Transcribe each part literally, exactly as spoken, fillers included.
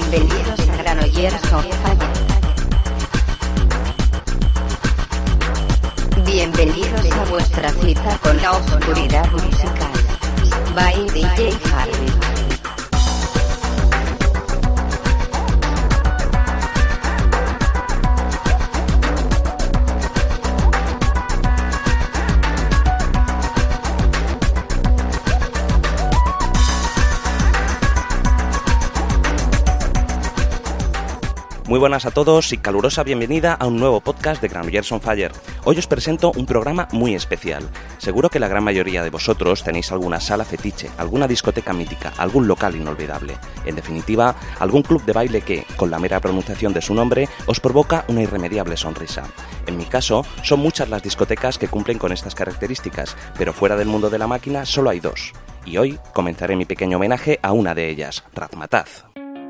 Bienvenidos a Granollers on Fire. Bienvenidos a vuestra cita con la oscuridad musical. By D J Harvey. Muy buenas a todos y calurosa bienvenida a un nuevo podcast de Granollers on Fire. Hoy os presento un programa muy especial. Seguro que la gran mayoría de vosotros tenéis alguna sala fetiche, alguna discoteca mítica, algún local inolvidable. En definitiva, algún club de baile que, con la mera pronunciación de su nombre, os provoca una irremediable sonrisa. En mi caso, son muchas las discotecas que cumplen con estas características, pero fuera del mundo de la máquina solo hay dos. Y hoy comenzaré mi pequeño homenaje a una de ellas, Razmataz.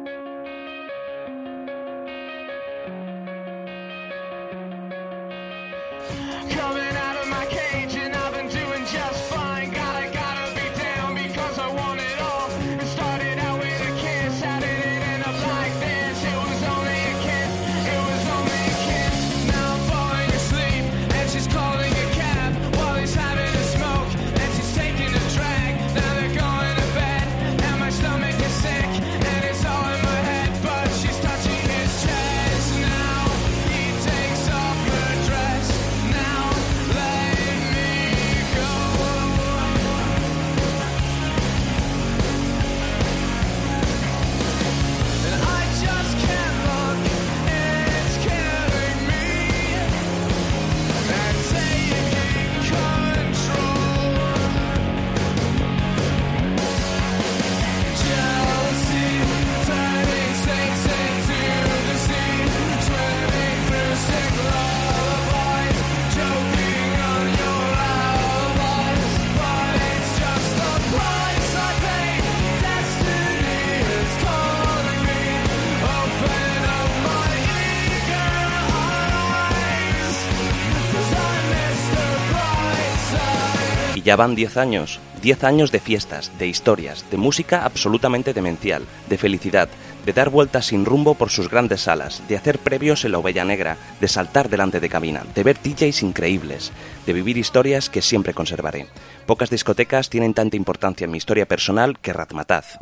Ya van diez años, diez años de fiestas, de historias, de música absolutamente demencial, de felicidad, de dar vueltas sin rumbo por sus grandes salas, de hacer previos en la Ovella Negra, de saltar delante de cabina, de ver D Js increíbles, de vivir historias que siempre conservaré. Pocas discotecas tienen tanta importancia en mi historia personal que Razmataz.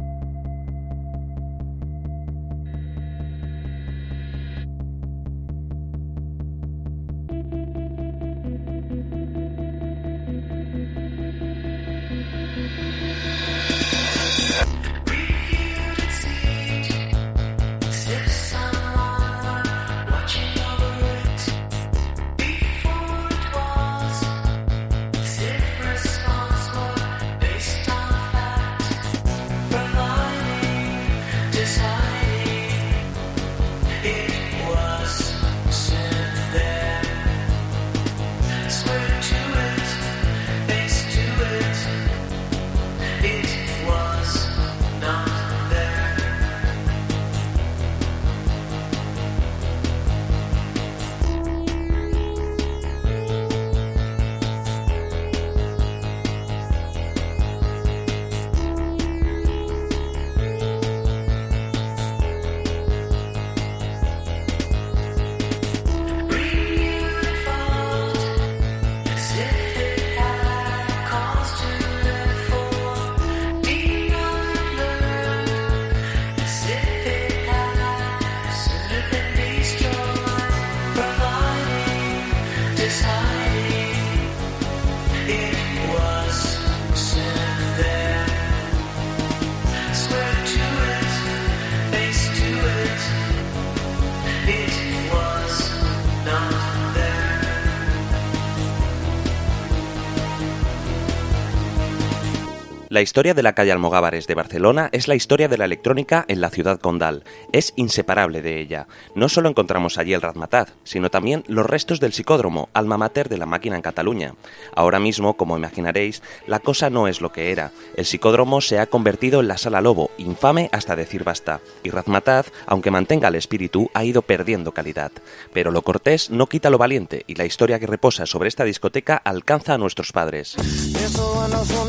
La historia de la calle Almogávares de Barcelona es la historia de la electrónica en la ciudad condal. Es inseparable de ella. No solo encontramos allí el Razmataz, sino también los restos del psicódromo, alma mater de la máquina en Cataluña. Ahora mismo, como imaginaréis, la cosa no es lo que era. El psicódromo se ha convertido en la Sala Lobo, infame hasta decir basta. Y Razmataz, aunque mantenga el espíritu, ha ido perdiendo calidad. Pero lo cortés no quita lo valiente, y la historia que reposa sobre esta discoteca alcanza a nuestros padres.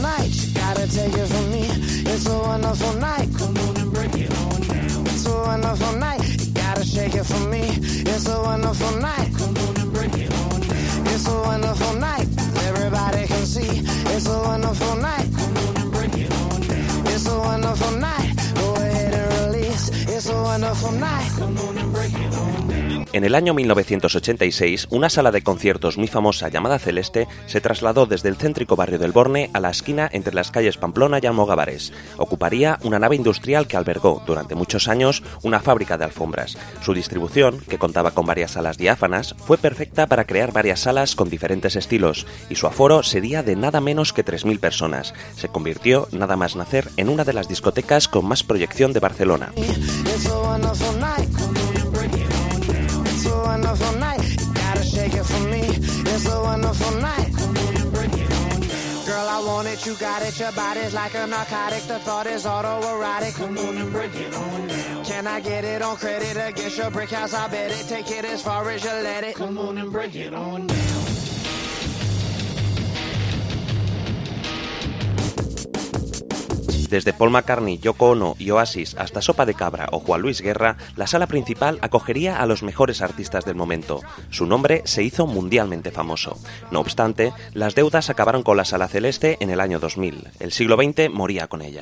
Take it from me, it's a wonderful night. Come on and break it on down. It's a wonderful wonderful night. You gotta shake it for me. It's a wonderful night. Come on and break it on down. It's a wonderful night. Everybody can see. It's a wonderful night. Come on and break it on down. It's a wonderful night. Go ahead and release. It's a wonderful night. Come on and break it on down. En el año mil novecientos ochenta y seis, una sala de conciertos muy famosa llamada Celeste se trasladó desde el céntrico barrio del Borne a la esquina entre las calles Pamplona y Almogávares. Ocuparía una nave industrial que albergó durante muchos años una fábrica de alfombras. Su distribución, que contaba con varias salas diáfanas, fue perfecta para crear varias salas con diferentes estilos, y su aforo sería de nada menos que tres mil personas. Se convirtió, nada más nacer, en una de las discotecas con más proyección de Barcelona. Wonderful night, you gotta shake it for me. It's a wonderful night. Come on and break it on down. Girl, I want it, you got it. Your body's like a narcotic. The thought is autoerotic. Come on and break it on down. Can I get it on credit? Against your brick house, I bet it. Take it as far as you let it. Come on and break it on down. Desde Paul McCartney, Yoko Ono y Oasis hasta Sopa de Cabra o Juan Luis Guerra, la sala principal acogería a los mejores artistas del momento. Su nombre se hizo mundialmente famoso. No obstante, las deudas acabaron con la Sala Celeste en el año dos mil. El siglo veinte moría con ella.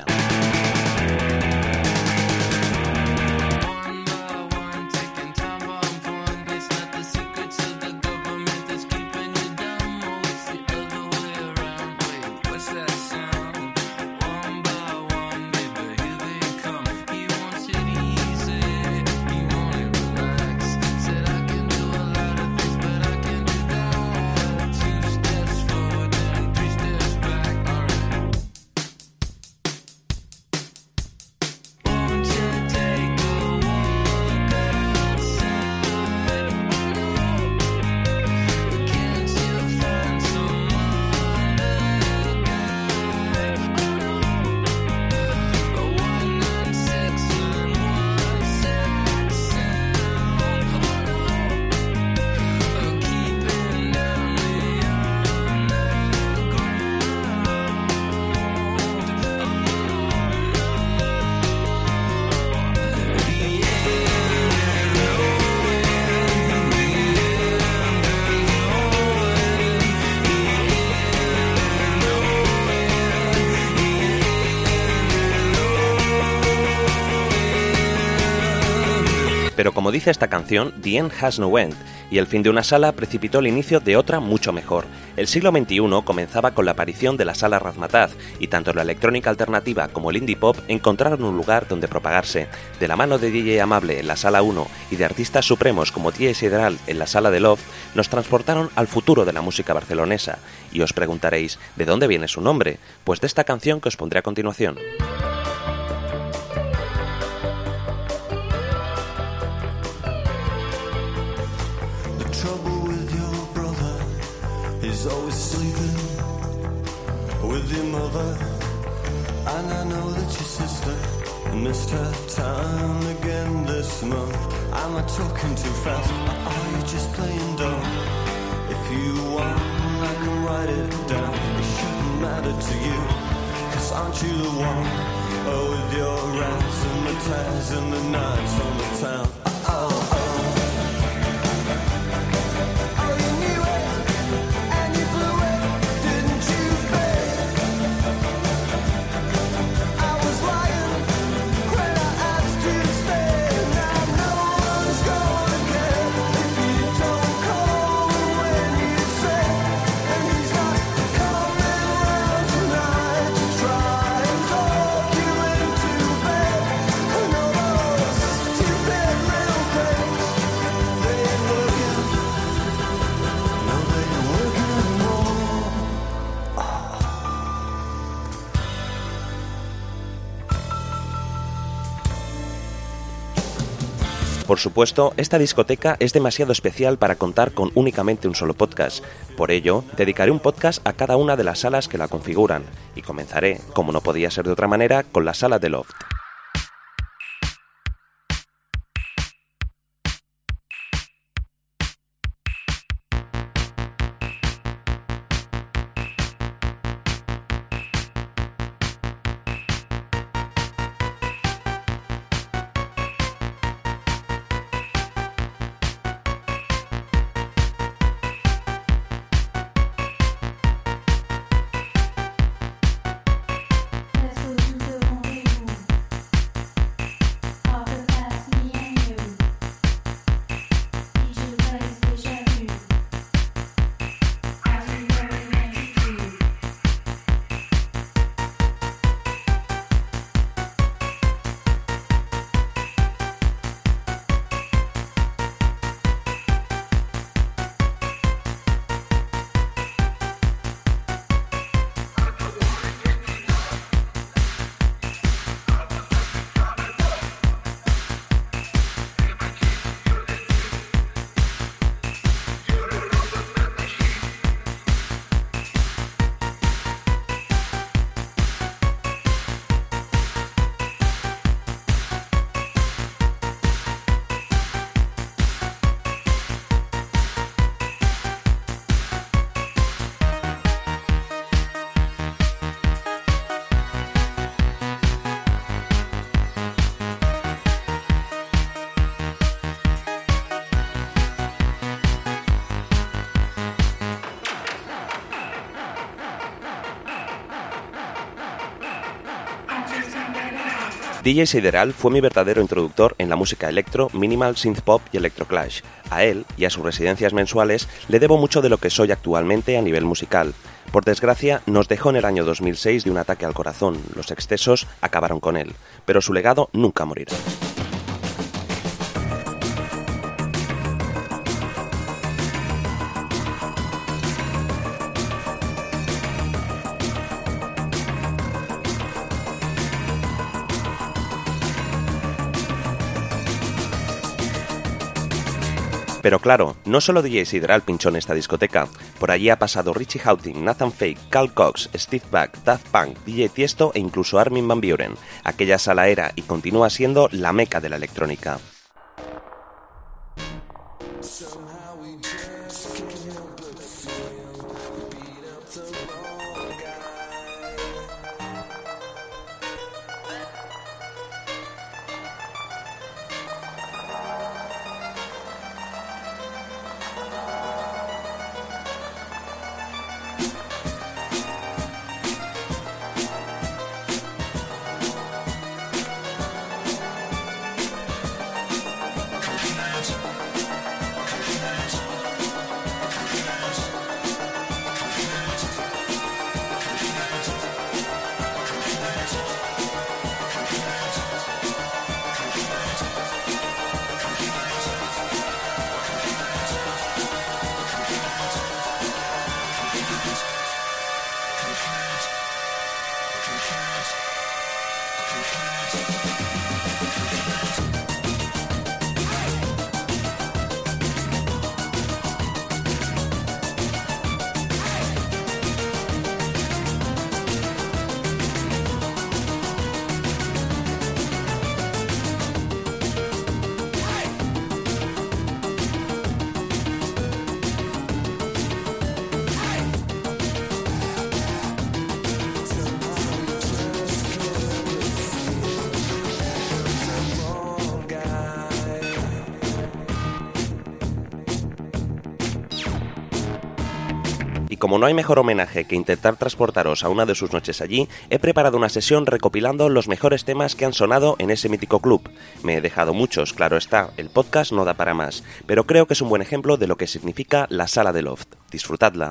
Pero como dice esta canción, The End Has No End, y el fin de una sala precipitó el inicio de otra mucho mejor. El siglo veintiuno comenzaba con la aparición de la sala Razmataz, y tanto la electrónica alternativa como el indie pop encontraron un lugar donde propagarse. De la mano de D J Amable en la sala uno y de artistas supremos como T J Sideral en la sala de Loft, nos transportaron al futuro de la música barcelonesa. Y os preguntaréis, ¿de dónde viene su nombre? Pues de esta canción que os pondré a continuación. Always sleeping with your mother, and I know that your sister missed her time again this month. Am I talking too fast, or are you just playing dumb? If you want, I can write it down. It shouldn't matter to you, cause aren't you the one? Oh, with your rats and the ties and the nights on the town. Oh, oh. Por supuesto, esta discoteca es demasiado especial para contar con únicamente un solo podcast. Por ello, dedicaré un podcast a cada una de las salas que la configuran, y comenzaré, como no podía ser de otra manera, con la sala de Loft. D J Sideral fue mi verdadero introductor en la música electro, minimal, synthpop y electroclash. A él y a sus residencias mensuales le debo mucho de lo que soy actualmente a nivel musical. Por desgracia, nos dejó en el año dos mil seis de un ataque al corazón. Los excesos acabaron con él, pero su legado nunca morirá. Pero claro, no solo D J Sideral pinchó en esta discoteca, por allí ha pasado Richie Houghton, Nathan Fake, Carl Cox, Steve Back, Daft Punk, D J Tiesto e incluso Armin van Buuren. Aquella sala era y continúa siendo la meca de la electrónica. Y como no hay mejor homenaje que intentar transportaros a una de sus noches allí, he preparado una sesión recopilando los mejores temas que han sonado en ese mítico club. Me he dejado muchos, claro está, el podcast no da para más, pero creo que es un buen ejemplo de lo que significa la sala de Loft. Disfrutadla.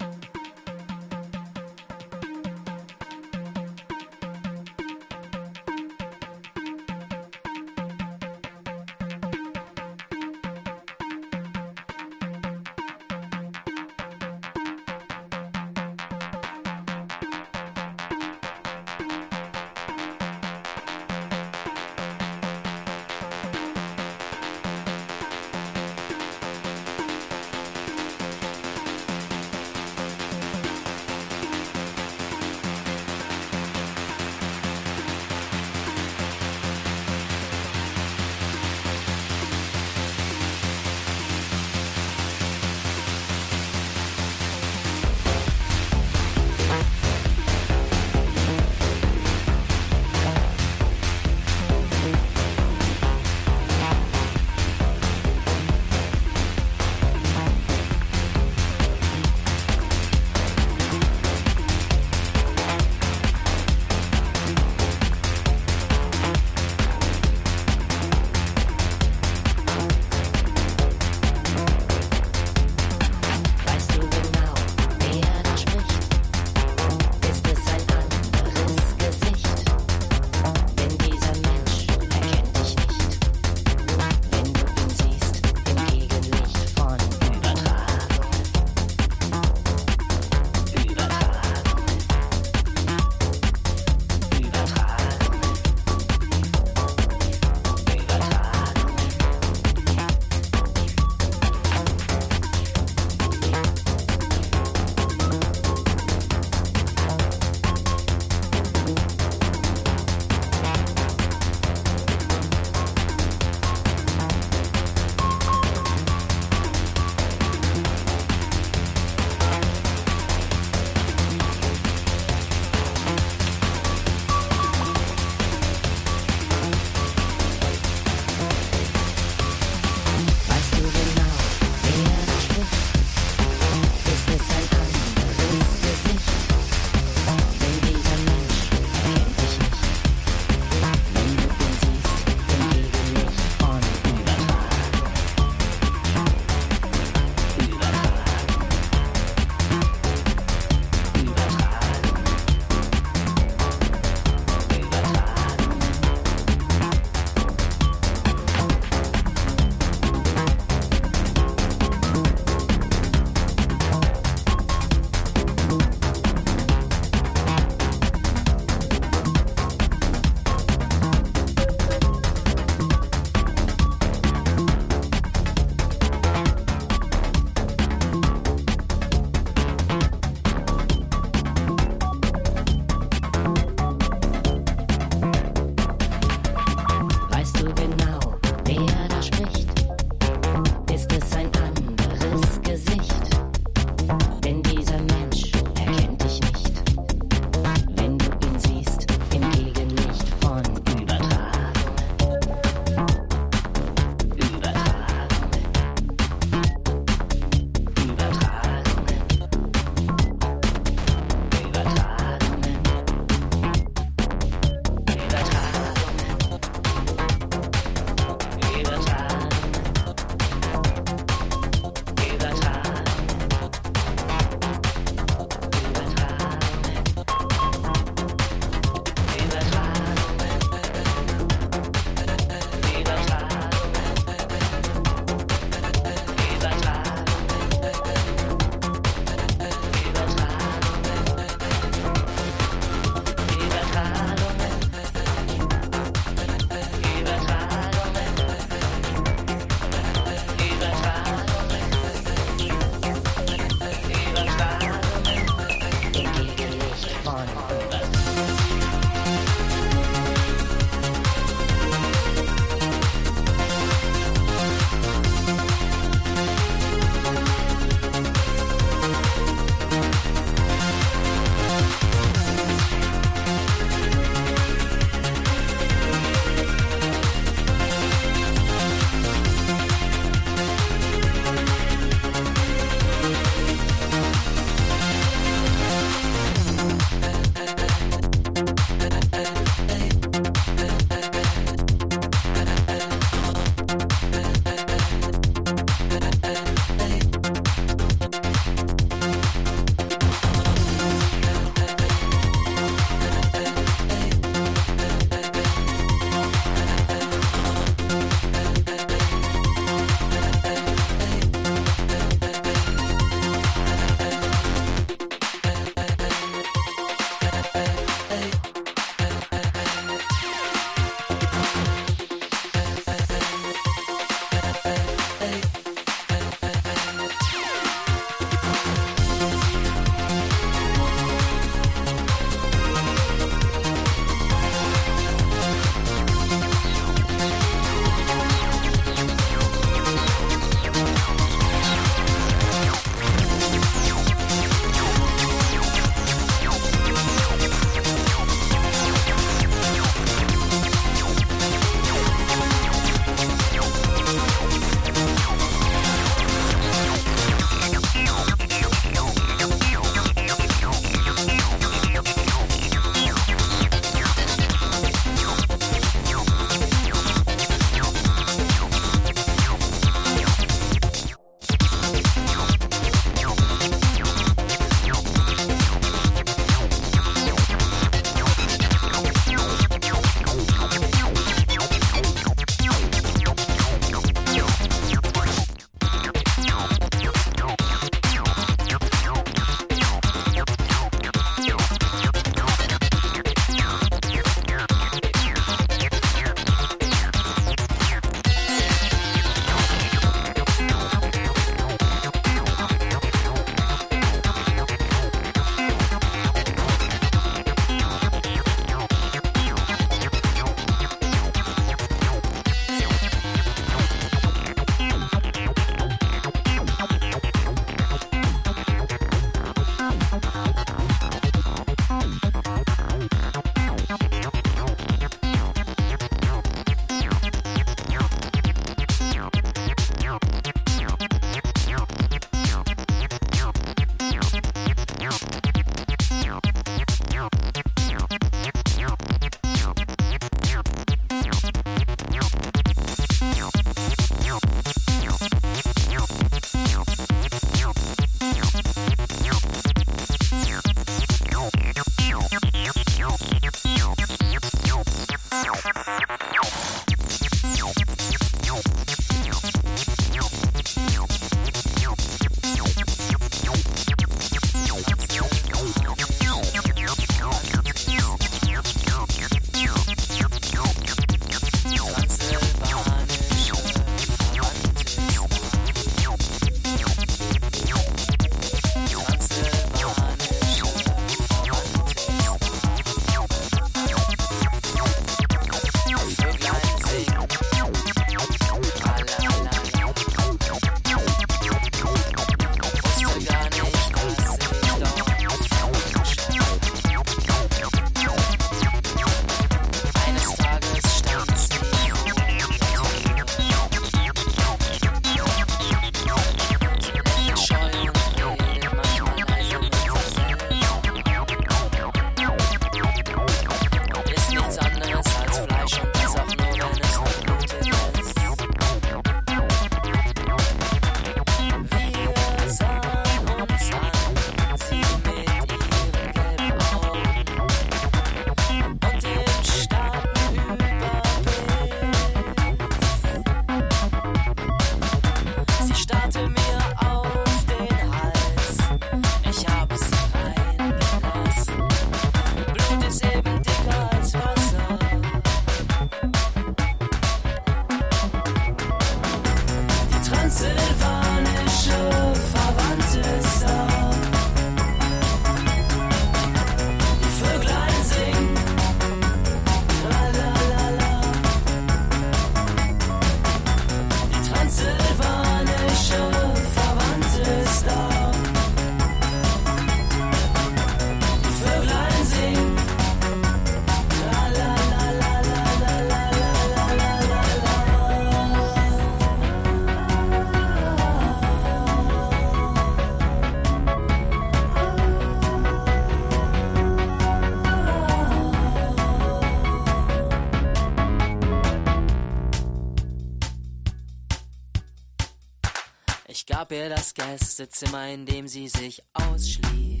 das Gästezimmer, in dem sie sich ausschlief.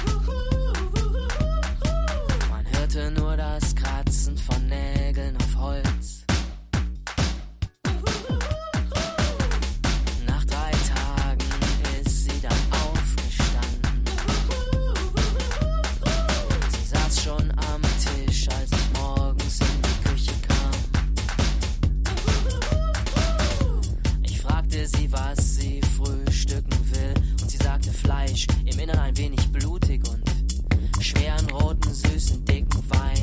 Man hörte nur das Kratzen von Nägeln auf Holz. Nach drei Tagen ist sie dann aufgestanden. Sie saß schon am Tisch, als ich morgens in die Küche kam. Ich fragte sie, was sie frühstücken will, und sie sagte Fleisch, im Innern ein wenig blutig und schweren, roten, süßen, dicken Wein.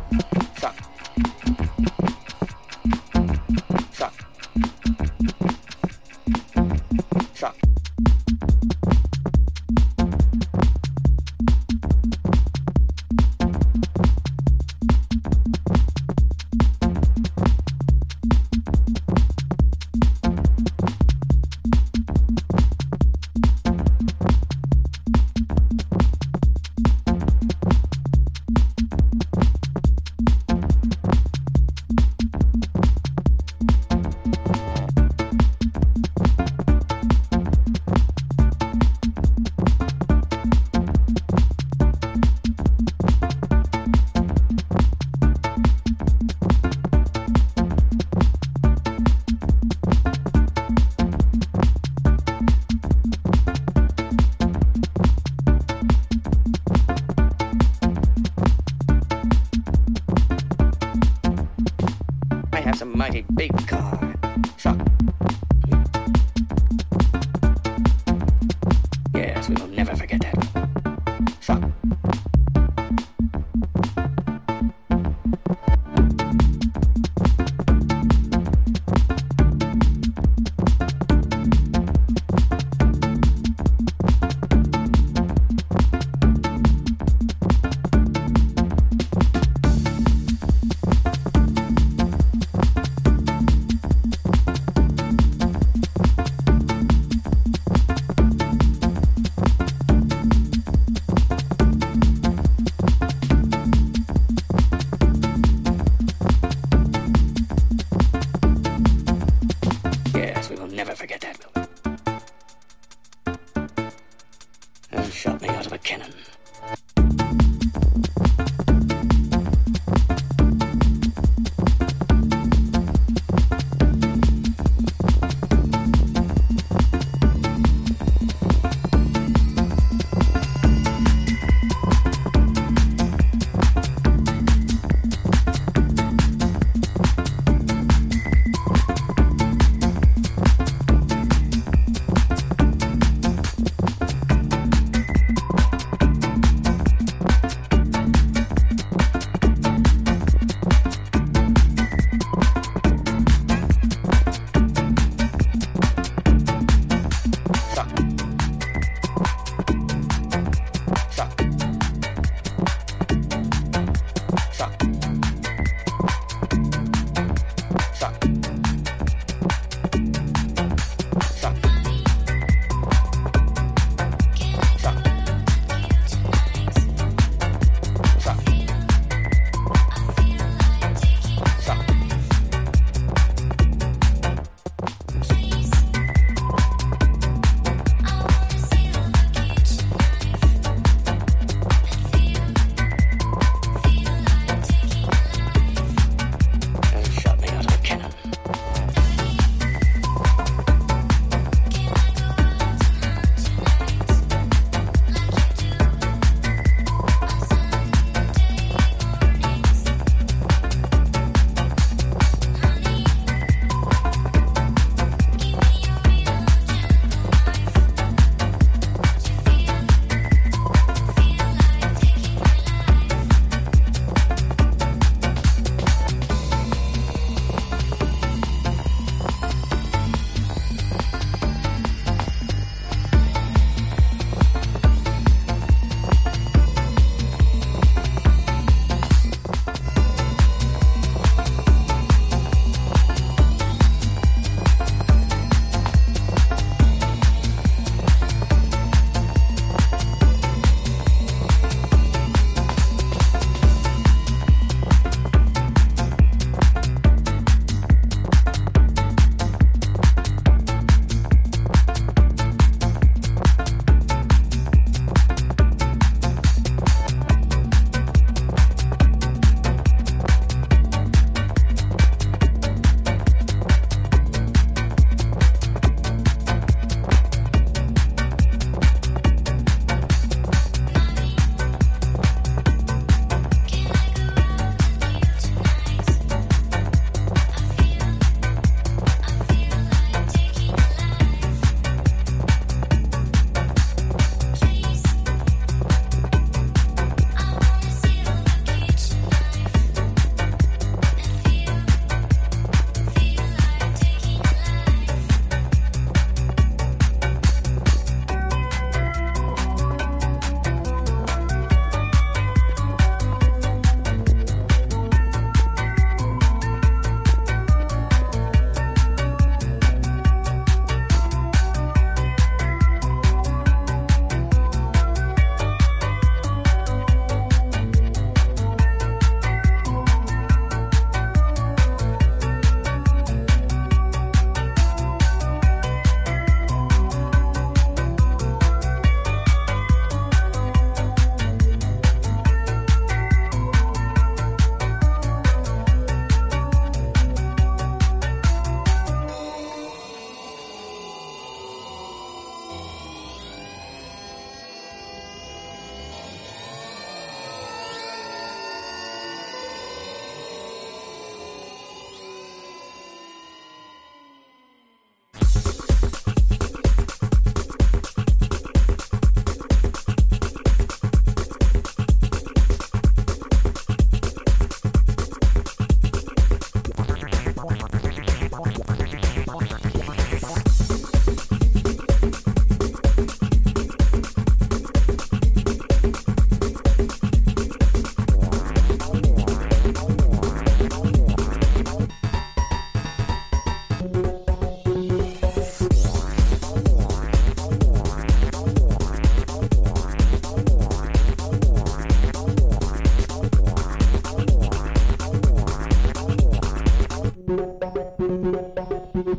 Shock. Shock. Shock. Have some mighty big car. Shock. Yes, we will never forget that. Shock.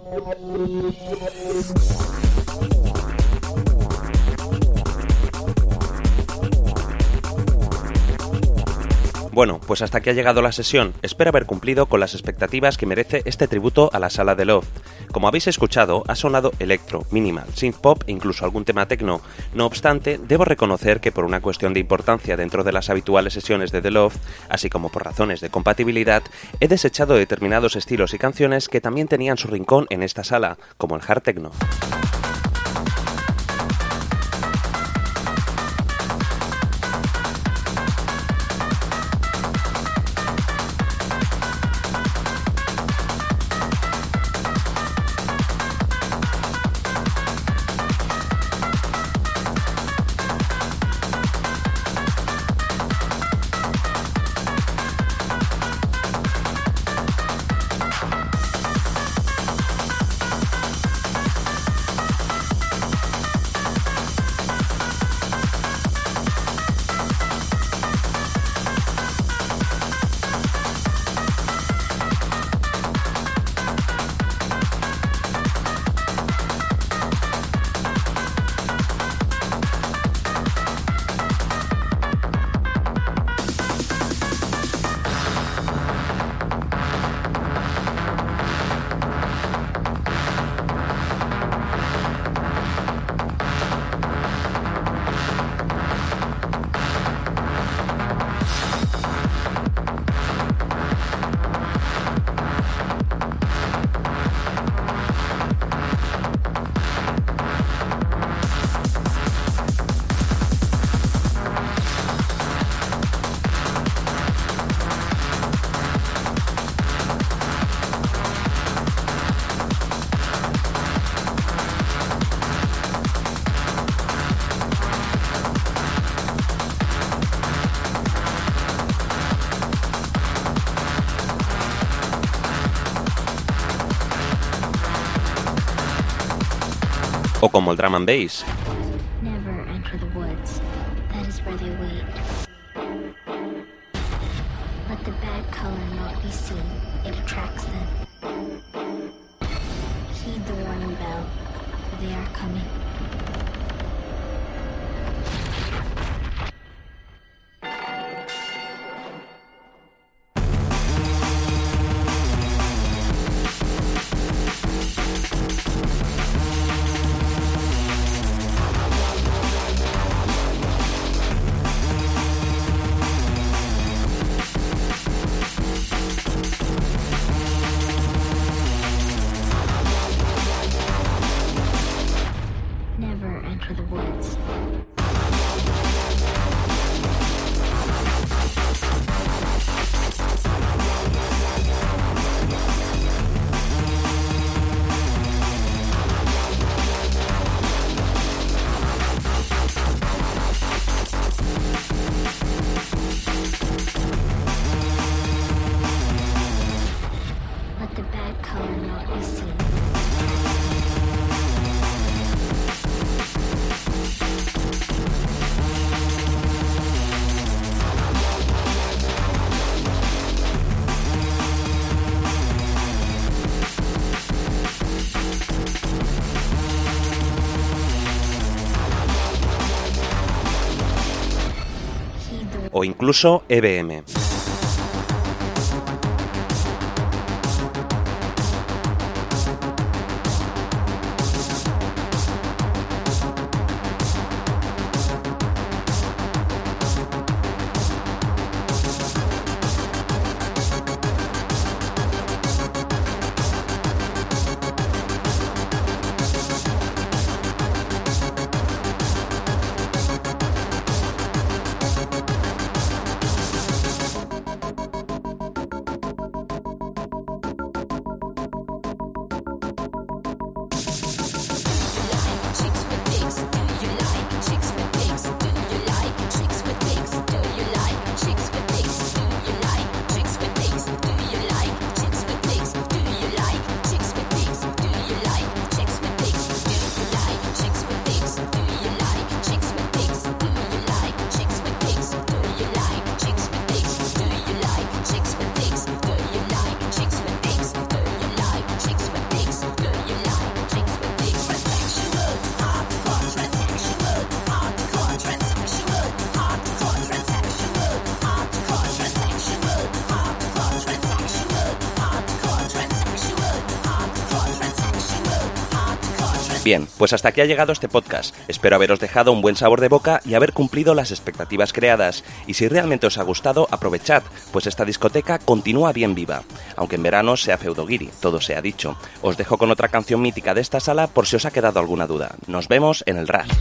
Bueno, pues hasta aquí ha llegado la sesión. Espero haber cumplido con las expectativas que merece este tributo a la sala de Loft. Como habéis escuchado, ha sonado electro, minimal, synth pop e incluso algún tema techno. No obstante, debo reconocer que por una cuestión de importancia dentro de las habituales sesiones de The Loft, así como por razones de compatibilidad, he desechado determinados estilos y canciones que también tenían su rincón en esta sala, como el hard techno. O como el drum and bass. Never enter the woods. That is where they wait. Let the bad color not be seen. It attracts them. Heed the warning bell, for they are coming. O incluso E B M. Bien, pues hasta aquí ha llegado este podcast. Espero haberos dejado un buen sabor de boca y haber cumplido las expectativas creadas. Y si realmente os ha gustado, aprovechad, pues esta discoteca continúa bien viva. Aunque en verano sea feudogiri, todo se ha dicho. Os dejo con otra canción mítica de esta sala por si os ha quedado alguna duda. Nos vemos en el R A S.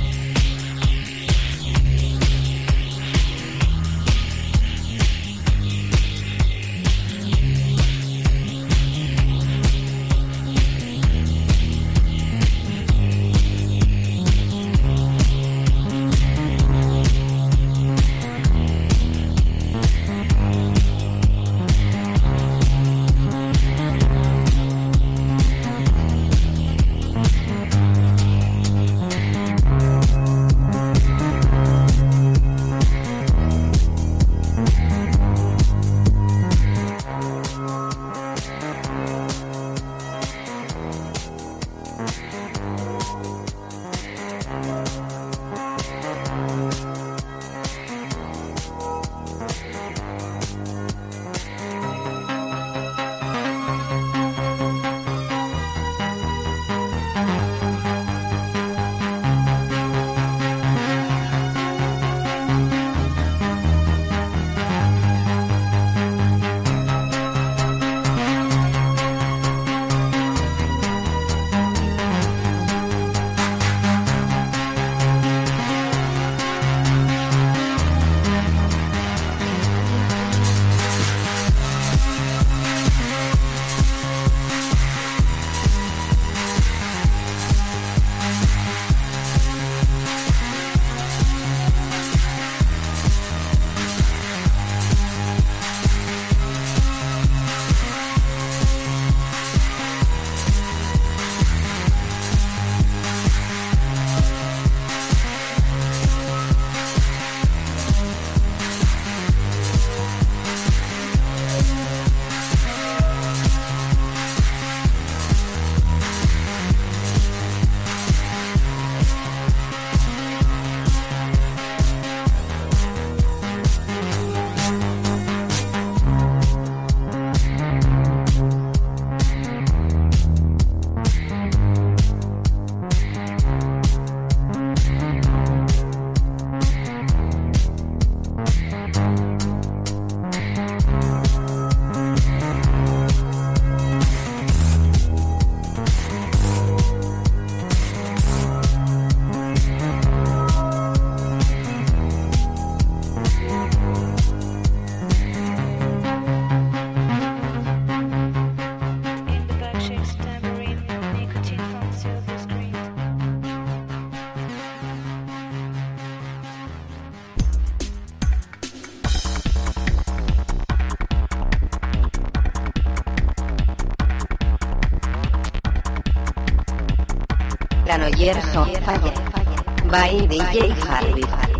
Granollers on Fire by D J Harvey.